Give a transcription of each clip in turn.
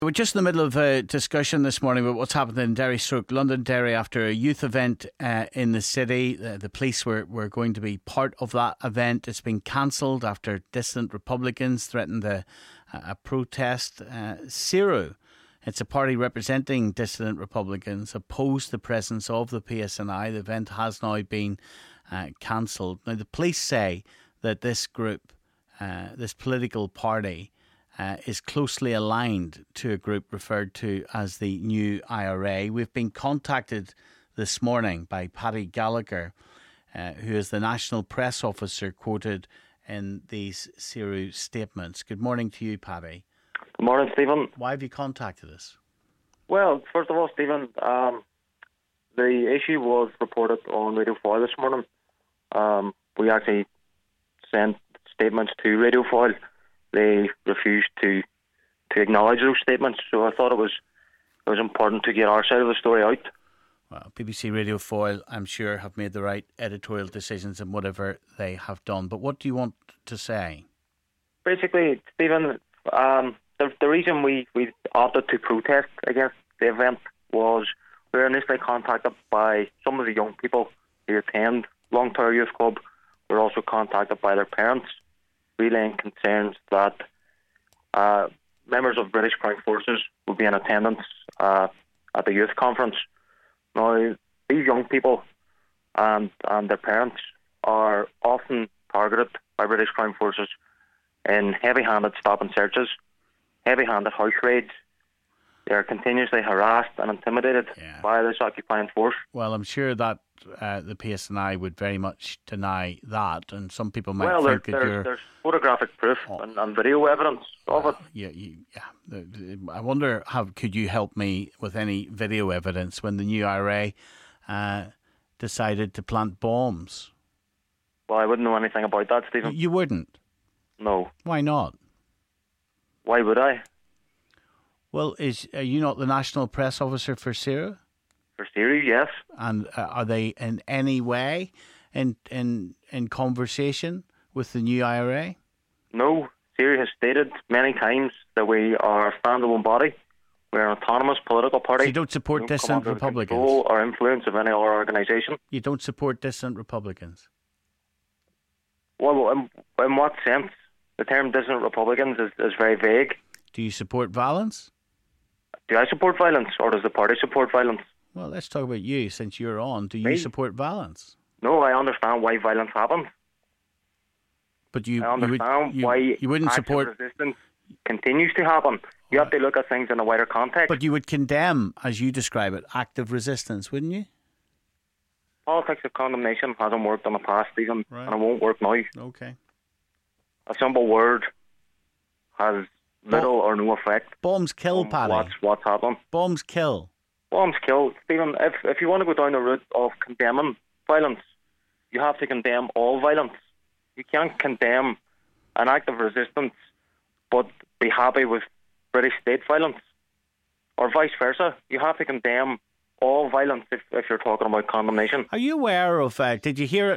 We're just in the middle of a discussion this morning about what's happened in Derry stroke Londonderry after a youth event in the city. The police were going to be part of that event. It's been cancelled after dissident Republicans threatened a protest. CERU, it's a party representing dissident Republicans, opposed the presence of the PSNI. The event has now been cancelled. Now, the police say that this group, this political party, is closely aligned to a group referred to as the New IRA. We've been contacted this morning by Paddy Gallagher, who is the National Press Officer quoted in these CERU statements. Good morning to you, Paddy. Good morning, Stephen. Why have you contacted us? Well, first of all, Stephen, the issue was reported on Radio 4 this morning. We actually sent statements to Radio 4. They refused to acknowledge those statements, so I thought it was important to get our side of the story out. Well, BBC Radio 4, I'm sure, have made the right editorial decisions in whatever they have done. But what do you want to say? Basically, Stephen, the reason we opted to protest against the event was we were initially contacted by some of the young people who attend Longtower Youth Club. We were also contacted by their parents, relaying concerns that members of British Crown Forces will be in attendance at the youth conference. Now, these young people and their parents are often targeted by British Crown Forces in heavy-handed stop and searches, heavy-handed house raids. They are continuously harassed and intimidated by this occupying force. Well, I'm sure that the PSNI would very much deny that, and some people might think that there's photographic proof and video evidence of it. I wonder, could you help me with any video evidence when the New IRA decided to plant bombs? Well, I wouldn't know anything about that, Stephen. You wouldn't? No. Why not? Why would I? Well, are you not the National Press Officer for CERU? For CERU, yes. And are they in any way in conversation with the New IRA? No. CERU has stated many times that we are a standalone body. We're an autonomous political party. So you don't support dissident Republicans? Control or influence of any other organisation. You don't support dissident Republicans? Well, in what sense? The term dissident Republicans is very vague. Do you support violence? Do I support violence, or does the party support violence? Well, let's talk about you, since you're on. Do you support violence? No, I understand why violence happens. But I understand why you wouldn't support resistance continues to happen. You have to look at things in a wider context. But you would condemn, as you describe it, active resistance, wouldn't you? Politics of condemnation hasn't worked in the past, Stephen, and it won't work now. Okay. A simple word has little or no effect. Bombs kill, Paddy. What's happening? Bombs kill. Bombs kill. Stephen, if you want to go down the route of condemning violence, you have to condemn all violence. You can't condemn an act of resistance but be happy with British state violence, or vice versa. You have to condemn all violence if you're talking about condemnation. Are you aware of, did you hear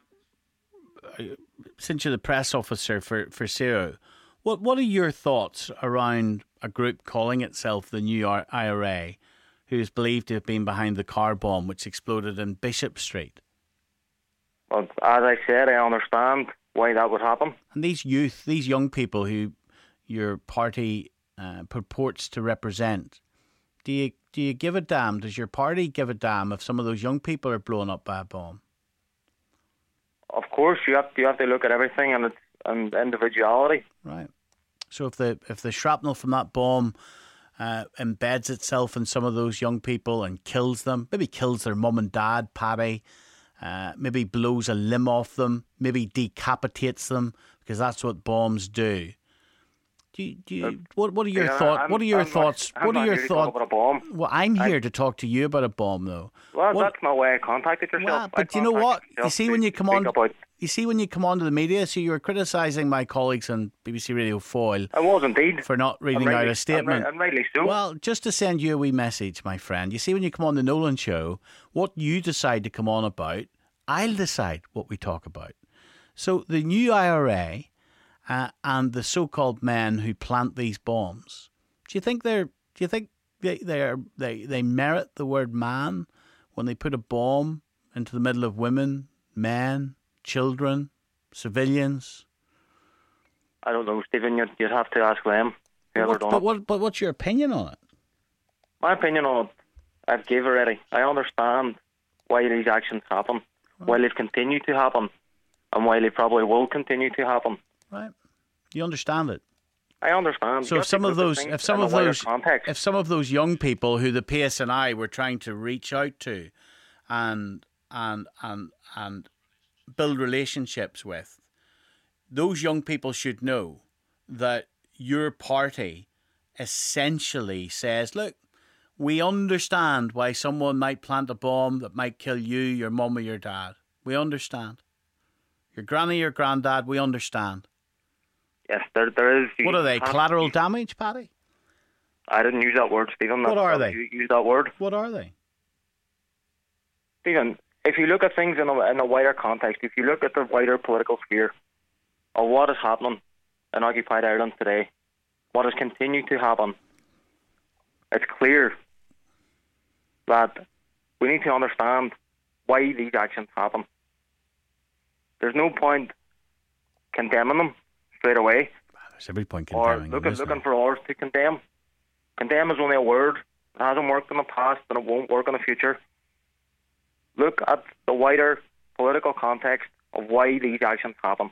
it, since you're the press officer for CERU, what are your thoughts around a group calling itself the New IRA, who is believed to have been behind the car bomb which exploded in Bishop Street? Well, as I said, I understand why that would happen. And these young people who your party purports to represent, do you give a damn? Does your party give a damn if some of those young people are blown up by a bomb? Of course, you have to look at everything and individuality. Right. So if the shrapnel from that bomb embeds itself in some of those young people and kills them, maybe kills their mum and dad, Paddy, maybe blows a limb off them, maybe decapitates them, because that's what bombs do. What are your thoughts? What are your thoughts? What are your thoughts about a bomb? Well, I'm here to talk to you about a bomb, though. Well, that's not why I contacted yourself. Well, but you know what? You see when you come on to the media, so you were criticising my colleagues on BBC Radio Foyle. I was indeed. For not reading out a statement. And rightly so. Well, just to send you a wee message, my friend. You see when you come on the Nolan Show, what you decide to come on about, I'll decide what we talk about. So the New IRA and the so-called men who plant these bombs Do you think they merit the word man when they put a bomb into the middle of women, men, children, civilians? I don't know, Stephen. You'd have to ask them. But what's your opinion on it? My opinion on it, I've gave already. I understand why these actions happen, why they've continued to happen, and why they probably will continue to happen. Right. You understand it. I understand. So if some of those young people who the PSNI were trying to reach out to, and build relationships with, those young people should know that your party essentially says, look, we understand why someone might plant a bomb that might kill you, your mum or your dad. We understand. Your granny, your granddad, we understand. Yes, there is. What are they, collateral damage, Paddy? I didn't use that word, Stephen. What are they? You use that word. What are they? Stephen, if you look at things in a wider context, if you look at the wider political sphere of what is happening in occupied Ireland today, what has continued to happen, it's clear that we need to understand why these actions happen. There's no point condemning them straight away. There's every point condemning or them, looking for others to condemn. Condemn is only a word. It hasn't worked in the past and it won't work in the future. Look at the wider political context of why these actions happen.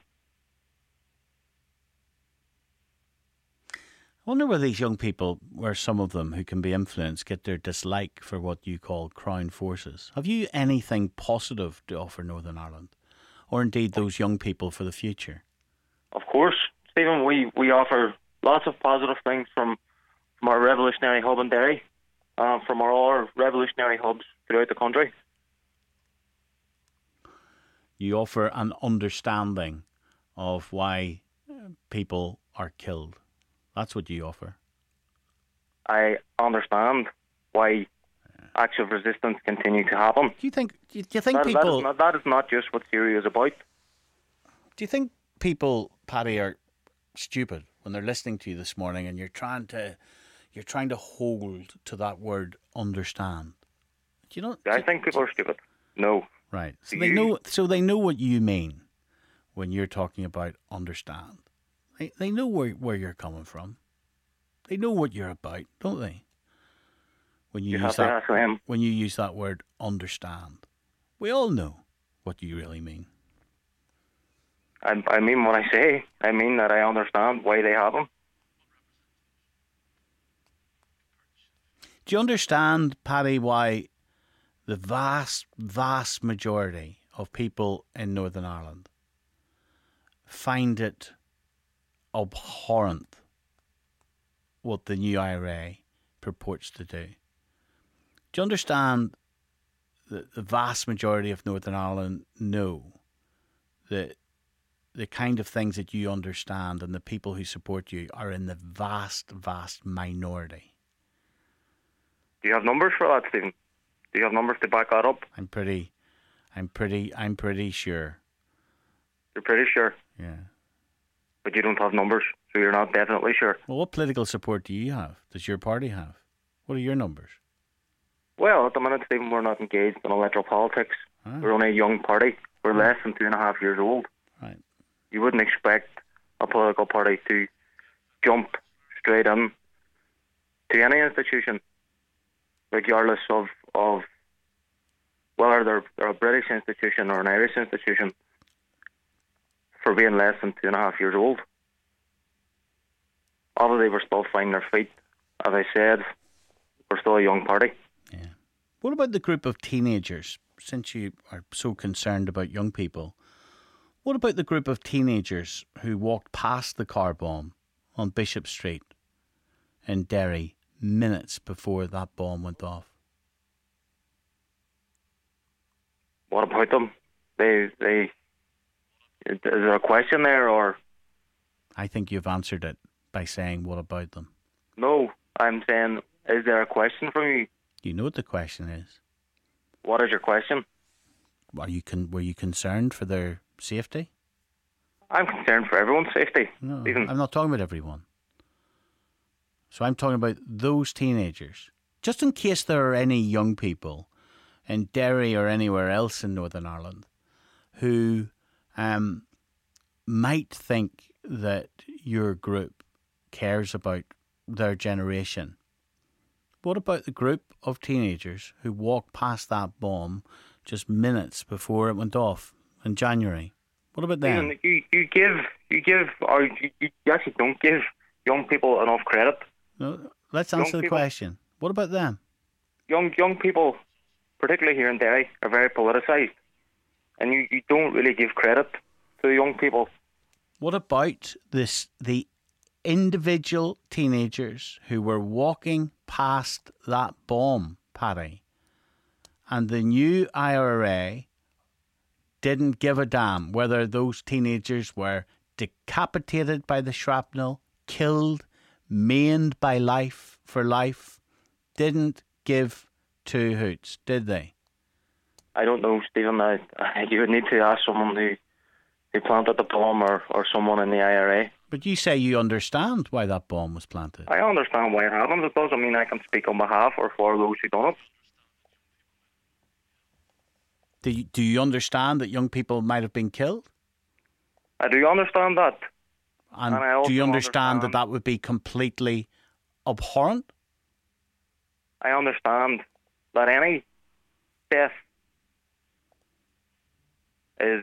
I wonder whether these young people, where some of them who can be influenced, get their dislike for what you call Crown forces. Have you anything positive to offer Northern Ireland? Or indeed those young people for the future? Of course, Stephen, we offer lots of positive things from our revolutionary hub in Derry, from our revolutionary hubs throughout the country. You offer an understanding of why people are killed. That's what you offer. I understand why acts of resistance continue to happen. Do you think people... That is not just what Syria is about. Do you think people, Paddy, are stupid when they're listening to you this morning and you're trying to hold to that word understand? Do you know? I think people are stupid. No. Right. So they know what you mean when you're talking about understand. They know where you're coming from. They know what you're about, don't they? When you use that word understand. We all know what you really mean. I mean what I say. I mean that I understand why they have them. Do you understand, Paddy, why the vast, vast majority of people in Northern Ireland find it abhorrent what the new IRA purports to do? Do you understand that the vast majority of Northern Ireland know that the kind of things that you understand and the people who support you are in the vast, vast minority? Do you have numbers for that, Stephen? Do you have numbers to back that up? I'm pretty sure. You're pretty sure? Yeah. But you don't have numbers, so you're not definitely sure. Well, what political support do you have? Does your party have? What are your numbers? Well, at the minute, Stephen, we're not engaged in electoral politics. Ah. We're only a young party. We're less than 2.5 years old. Right. You wouldn't expect a political party to jump straight in to any institution, regardless of whether they're a British institution or an Irish institution, for being less than 2.5 years old. Obviously, we're still finding our feet. As I said, we're still a young party. Yeah. What about the group of teenagers? Since you are so concerned about young people, what about the group of teenagers who walked past the car bomb on Bishop Street in Derry minutes before that bomb went off? What about them? Is there a question there, or? I think you've answered it by saying, what about them? No, I'm saying, is there a question from you? You know what the question is. What is your question? Were you concerned for their safety? I'm concerned for everyone's safety. No, Even. I'm not talking about everyone. So I'm talking about those teenagers. Just in case there are any young people in Derry or anywhere else in Northern Ireland who might think that your group cares about their generation. What about the group of teenagers who walked past that bomb just minutes before it went off in January? What about them? You actually don't give young people enough credit. No, let's answer the question. What about them? Young people, particularly here in Derry, are very politicised, and you don't really give credit to the young people. What about the individual teenagers who were walking past that bomb, Paddy, and the new IRA didn't give a damn whether those teenagers were decapitated by the shrapnel, killed, maimed by life for life, didn't give two hoots, did they? I don't know, Stephen. You would need to ask someone who planted the bomb or someone in the IRA. But you say you understand why that bomb was planted. I understand why it happened. It doesn't mean I can speak on behalf or for those who done it. Do you understand that young people might have been killed? I do understand that. And do you understand that would be completely abhorrent? I understand that any death it's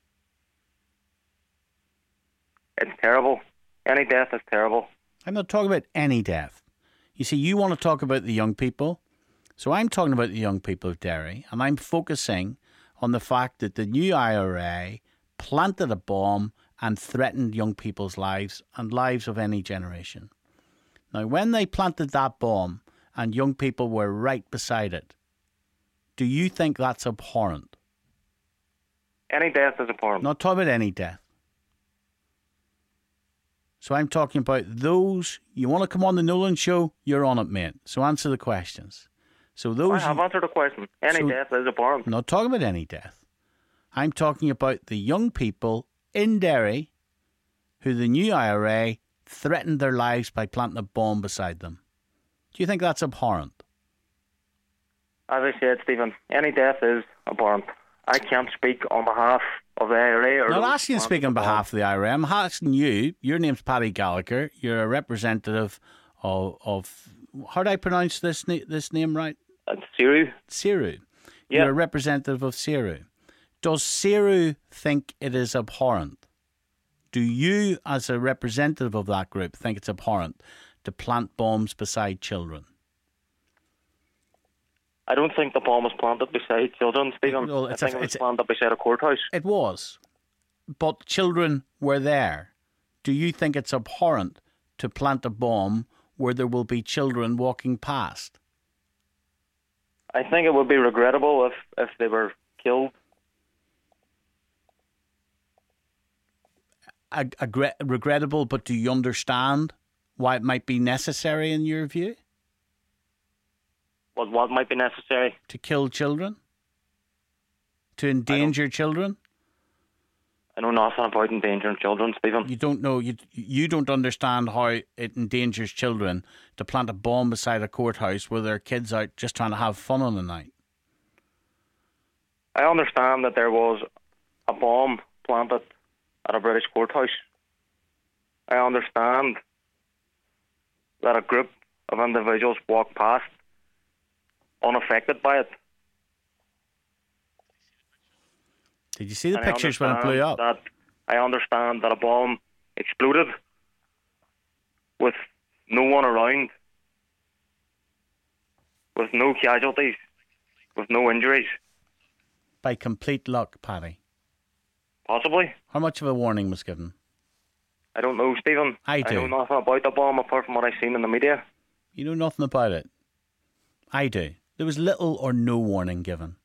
terrible. Any death is terrible. I'm not talking about any death. You see, you want to talk about the young people. So I'm talking about the young people of Derry, and I'm focusing on the fact that the new IRA planted a bomb and threatened young people's lives and lives of any generation. Now, when they planted that bomb and young people were right beside it, do you think that's abhorrent? Any death is abhorrent. Not talking about any death. So I'm talking about those. You want to come on the Nolan Show? You're on it, mate. So answer the questions. So those. I have answered the question. Any death is abhorrent. I'm not talking about any death. I'm talking about the young people in Derry who the new IRA threatened their lives by planting a bomb beside them. Do you think that's abhorrent? As I said, Stephen, any death is abhorrent. I can't speak on behalf of the IRA. I'm not asking you to speak on behalf of the IRA. I'm asking you. Your name's Paddy Gallagher. You're a representative of how do I pronounce this name right? Ciru. Ciru. Yeah. You're a representative of Ciru. Does Ciru think it is abhorrent? Do you, as a representative of that group, think it's abhorrent to plant bombs beside children? I don't think the bomb was planted beside children, Stephen. Well, I think it was planted beside a courthouse. It was. But children were there. Do you think it's abhorrent to plant a bomb where there will be children walking past? I think it would be regrettable if they were killed. Regrettable, but do you understand why it might be necessary in your view? What might be necessary? To kill children? To endanger children? I know nothing about endangering children, Stephen. You don't know, you don't understand how it endangers children to plant a bomb beside a courthouse where there are kids out just trying to have fun on the night. I understand that there was a bomb planted at a British courthouse. I understand that a group of individuals walked past unaffected by it. Did you see the pictures when it blew up? I understand that a bomb exploded with no one around, with no casualties, with no injuries. By complete luck, Paddy. Possibly. How much of a warning was given? I don't know, Stephen. I do. I know nothing about the bomb apart from what I've seen in the media. You know nothing about it? I do. There was little or no warning given.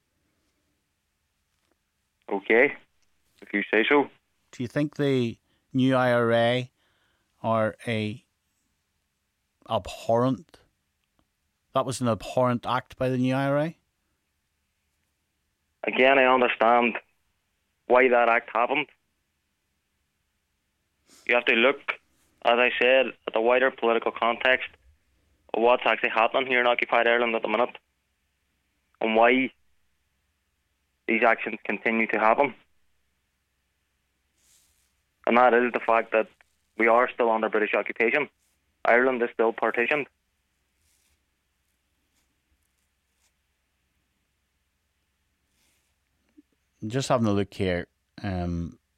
Okay, if you say so. Do you think the new IRA are abhorrent? That was an abhorrent act by the new IRA? Again, I understand why that act happened. You have to look as I said, at the wider political context of what's actually happening here in occupied Ireland at the minute and why these actions continue to happen. And that is the fact that we are still under British occupation. Ireland is still partitioned. Just having a look here, a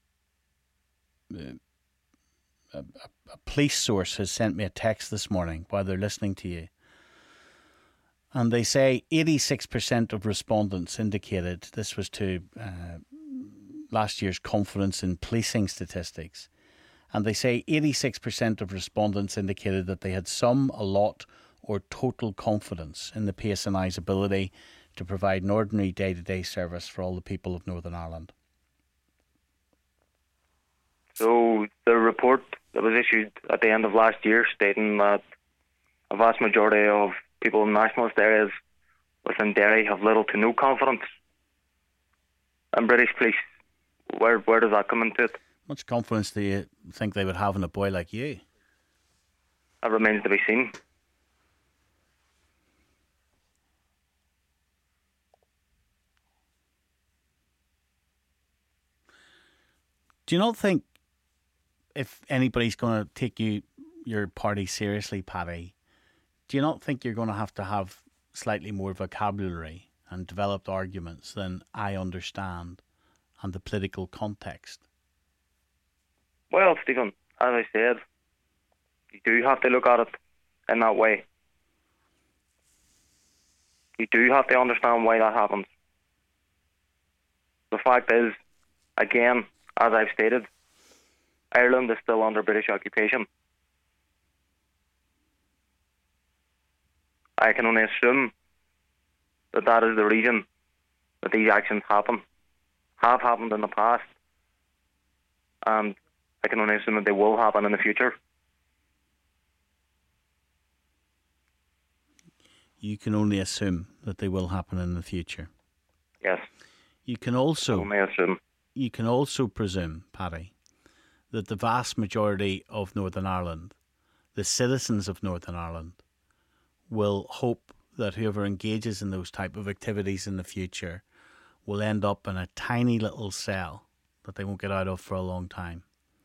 police source has sent me a text this morning while they're listening to you. And they say 86% of respondents indicated, this was to last year's Confidence in Policing statistics, and they say 86% of respondents indicated that they had some, a lot, or total confidence in the PSNI's ability to provide an ordinary day-to-day service for all the people of Northern Ireland. So the report that was issued at the end of last year stating that a vast majority of people in nationalist areas within Derry have little to no confidence in British police. Where does that come into it? Much confidence do you think they would have in a boy like you? That remains to be seen. Do you not think if anybody's going to take your party seriously, Paddy, do you not think you're going to have slightly more vocabulary and developed arguments than I understand and the political context? Well, Stephen, as I said, you do have to look at it in that way. You do have to understand why that happens. The fact is, again, as I've stated, Ireland is still under British occupation. I can only assume that that is the reason that these actions have happened in the past, and I can only assume that they will happen in the future. You can only assume that they will happen in the future. Yes. You can also only assume. You can also presume, Paddy, that the vast majority of Northern Ireland, the citizens of Northern Ireland, will hope that whoever engages in those type of activities in the future will end up in a tiny little cell that they won't get out of for a long time.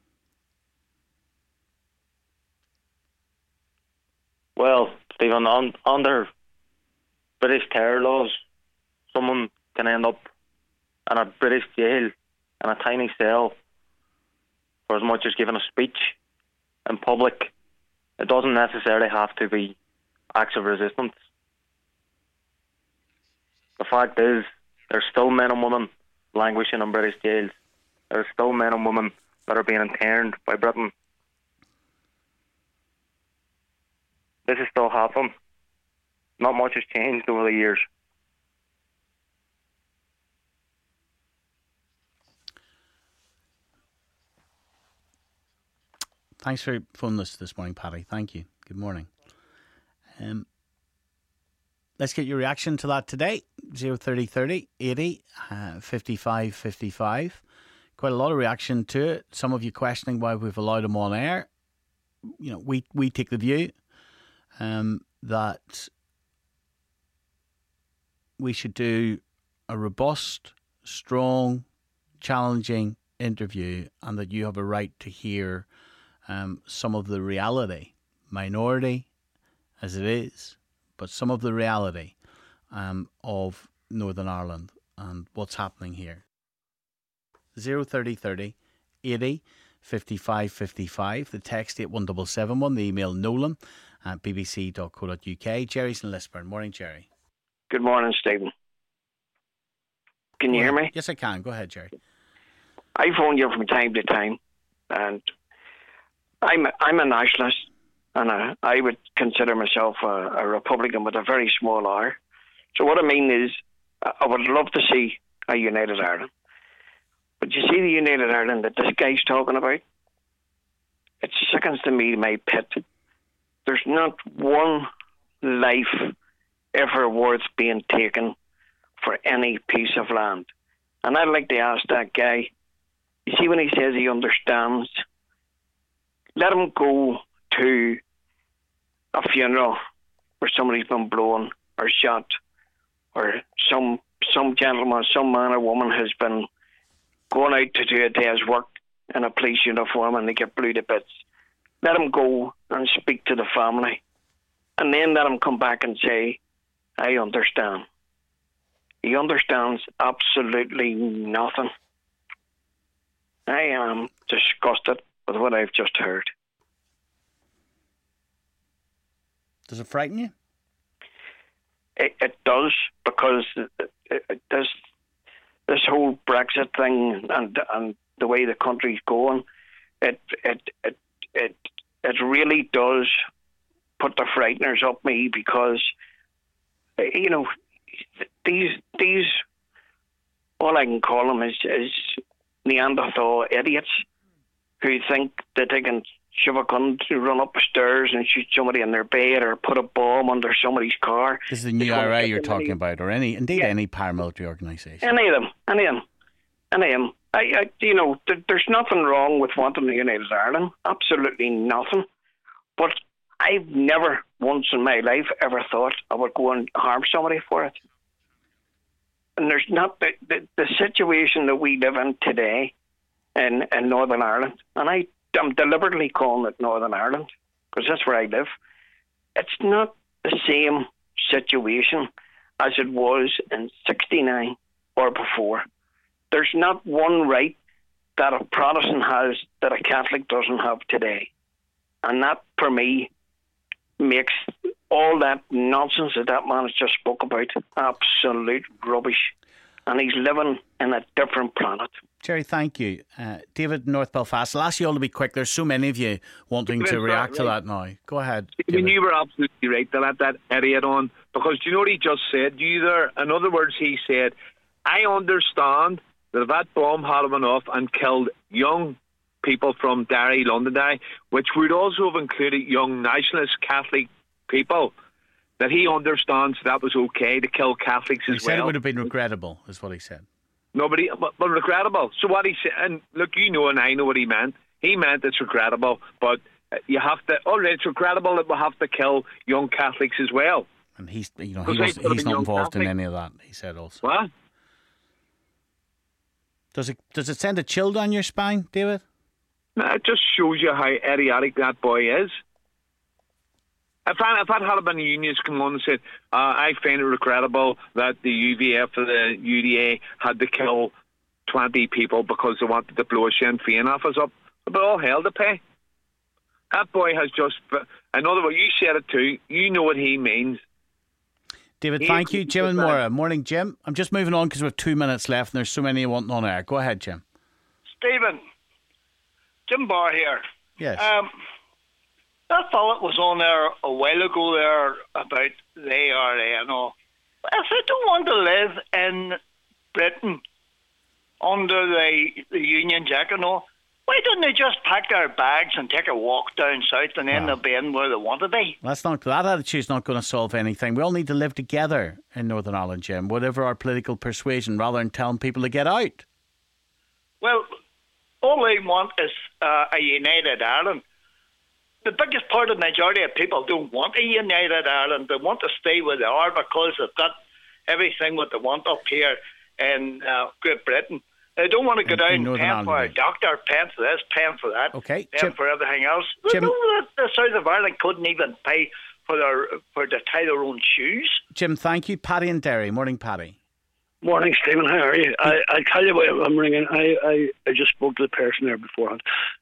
Well, Stephen, under British terror laws, someone can end up in a British jail in a tiny cell for as much as giving a speech in public. It doesn't necessarily have to be acts of resistance. The fact is, there's still men and women languishing in British jails. There's still men and women that are being interned by Britain. This is still happening. Not much has changed over the years. Thanks for phoning us this morning, Paddy. Thank you. Good morning. Let's get your reaction to that today. 03030 80 55 55. Quite a lot of reaction to it. Some of you questioning why we've allowed him on air. You know, we take the view that we should do a robust, strong, challenging interview, and that you have a right to hear some of the reality, minority as it is, but some of the reality of Northern Ireland and what's happening here. 03030 80 55 55, the text 81771, the email nolan@bbc.co.uk. Jerry's in Lisburn. Morning, Jerry. Good morning, Stephen. Can you hear me? Yes, I can. Go ahead, Jerry. I phone you from time to time, and I'm a nationalist, and I would consider myself a Republican with a very small R. So what I mean is, I would love to see a united Ireland. But you see the united Ireland that this guy's talking about? It sickens to me my pit. There's not one life ever worth being taken for any piece of land. And I'd like to ask that guy, you see when he says he understands, let them go to a funeral where somebody's been blown or shot, or some gentleman, some man or woman has been going out to do a day's work in a police uniform and they get blew to bits. Let them go and speak to the family, and then let him come back and say, I understand. He understands absolutely nothing. I am disgusted with what I've just heard. Does it frighten you? It does, because this whole Brexit thing and the way the country's going, it really does put the frighteners up me, because these all I can call them is Neanderthal idiots who think that they can shove a gun to run up the stairs and shoot somebody in their bed or put a bomb under somebody's car. This is the new IRA you're talking about, or any paramilitary organisation. Any of them. There's nothing wrong with wanting the United Ireland. Absolutely nothing. But I've never once in my life ever thought I would go and harm somebody for it. And there's not the situation that we live in today in Northern Ireland, and I'm deliberately calling it Northern Ireland because that's where I live. It's not the same situation as it was in '69 or before. There's not one right that a Protestant has that a Catholic doesn't have today. And that, for me, makes all that nonsense that man has just spoke about absolute rubbish. And he's living in a different planet. Jerry, thank you. David, North Belfast, I'll ask you all to be quick. There's so many of you wanting to react to that now. Go ahead. You were absolutely right to let that idiot on, because do you know what he just said? In other words, he said, I understand that if that bomb had went off and killed young people from Derry, Londonderry, which would also have included young nationalist Catholic people, that he understands that was okay to kill Catholics as well. He said it would have been regrettable, is what he said. Nobody, but regrettable. So what he said, and look, you know, and I know what he meant. He meant it's regrettable, but you have to. Oh, it's regrettable that we have to kill young Catholics as well. And he's not involved in any of that. He said also. What? Does it send a chill down your spine, David? No, it just shows you how idiotic that boy is. If I'd had been the unions come on and said, I find it regrettable that the UVF or the UDA had to kill 20 people because they wanted to blow a Sinn Féin office up, but all hell to pay. That boy has just, in other words, you said it too, you know what he means. David, thank you. Jim and Maura. Morning, Jim. I'm just moving on because we have 2 minutes left and there's so many wanting on air. Go ahead, Jim. Stephen, Jim Barr here. Yes. That fella was on there a while ago there about the ARA and all. If they don't want to live in Britain under the Union Jack and all, why don't they just pack their bags and take a walk down south and then they'll be in where they want to be? That attitude's not going to solve anything. We all need to live together in Northern Ireland, Jim, whatever our political persuasion, rather than telling people to get out. Well, all they want is a united Ireland. The biggest part of the majority of people don't want a united Ireland. They want to stay where they are because they've got everything what they want up here in Great Britain. They don't want to go down paying for a doctor, paying for this, paying for that, paying for everything else. The south of Ireland couldn't even pay for to tie their own shoes. Jim, thank you. Paddy and Derry. Morning, Paddy. Morning, Stephen. How are you? I tell you why I'm ringing. I just spoke to the person there beforehand.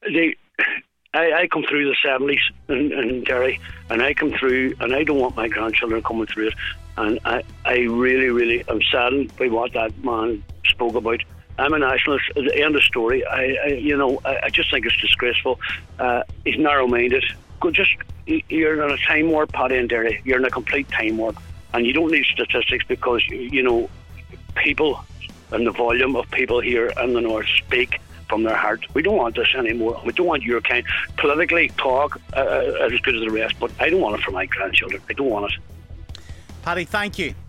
I come through the 70s in Derry, and I come through, and I don't want my grandchildren coming through it. And I really, really am saddened by what that man spoke about. I'm a nationalist. At the end of the story, I just think it's disgraceful. He's narrow-minded. You're in a time warp, Paddy and Derry. You're in a complete time warp, and you don't need statistics because people and the volume of people here in the north speak from their heart. We don't want this anymore. We don't want your kind politically talk as good as the rest, but I don't want it for my grandchildren. I don't want it. Paddy, thank you.